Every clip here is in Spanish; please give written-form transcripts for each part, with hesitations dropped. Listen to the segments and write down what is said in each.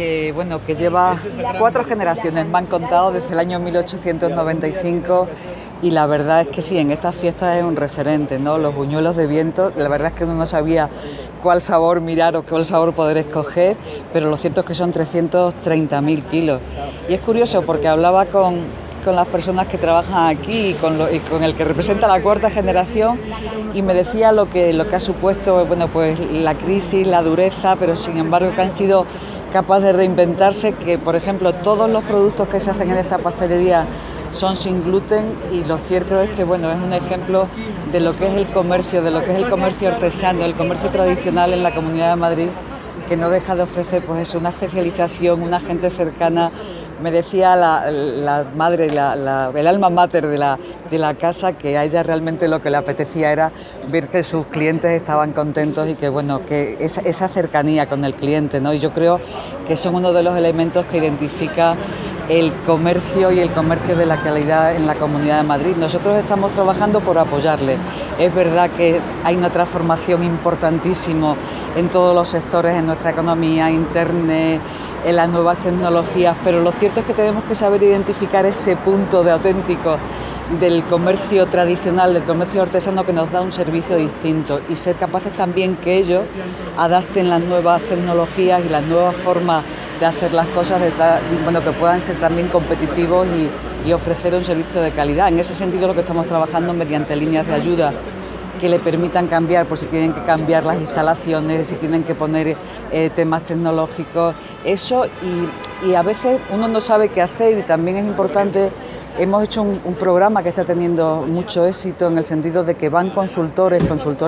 que lleva 4 generaciones, me han contado, desde el año 1895, y la verdad es que sí, en estas fiestas es un referente, ¿no? Los buñuelos de viento, la verdad es que uno no sabía cuál sabor mirar o cuál sabor poder escoger, pero lo cierto es que son 330.000 kilos. Y es curioso porque hablaba con las personas que trabajan aquí y con el que representa la 4ª generación, y me decía lo que ha supuesto, pues la crisis, la dureza, pero sin embargo que han sido capaces de reinventarse, que por ejemplo todos los productos que se hacen en esta pastelería son sin gluten, y lo cierto es que es un ejemplo de lo que es el comercio, de lo que es el comercio artesano, el comercio tradicional en la Comunidad de Madrid, que no deja de ofrecer pues una especialización, una gente cercana. Me decía la madre, el alma mater de la casa, que a ella realmente lo que le apetecía era ver que sus clientes estaban contentos y que esa cercanía con el cliente, ¿no? Y yo creo que son uno de los elementos que identifica el comercio y el comercio de la calidad en la Comunidad de Madrid. Nosotros estamos trabajando por apoyarle. Es verdad que hay una transformación importantísima en todos los sectores, en nuestra economía, internet, en las nuevas tecnologías, pero lo cierto es que tenemos que saber identificar ese punto de auténtico del comercio tradicional, del comercio artesano, que nos da un servicio distinto, y ser capaces también que ellos adapten las nuevas tecnologías y las nuevas formas de hacer las cosas, que puedan ser también competitivos y ofrecer un servicio de calidad. En ese sentido, lo que estamos trabajando mediante líneas de ayuda que le permitan cambiar, por si tienen que cambiar las instalaciones, si tienen que poner temas tecnológicos, eso, y a veces uno no sabe qué hacer, y también es importante. Hemos hecho un programa que está teniendo mucho éxito, en el sentido de que van consultores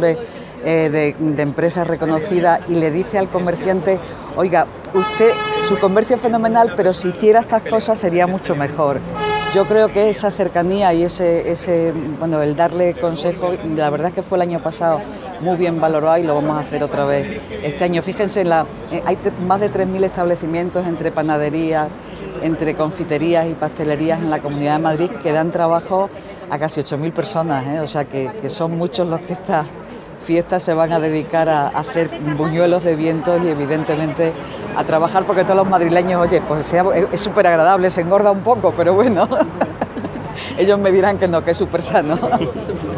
de empresas reconocidas, y le dice al comerciante: oiga, usted, su comercio es fenomenal, pero si hiciera estas cosas sería mucho mejor. Yo creo que esa cercanía y el darle consejo, la verdad es que fue el año pasado muy bien valorado, y lo vamos a hacer otra vez este año. Fíjense, hay más de 3.000 establecimientos, entre panaderías, entre confiterías y pastelerías en la Comunidad de Madrid, que dan trabajo a casi 8.000 personas, o sea que son muchos los que estas fiestas se van a dedicar a hacer buñuelos de viento, y evidentemente a trabajar, porque todos los madrileños, pues es súper agradable, se engorda un poco, pero bueno, ellos me dirán que no, que es súper sano.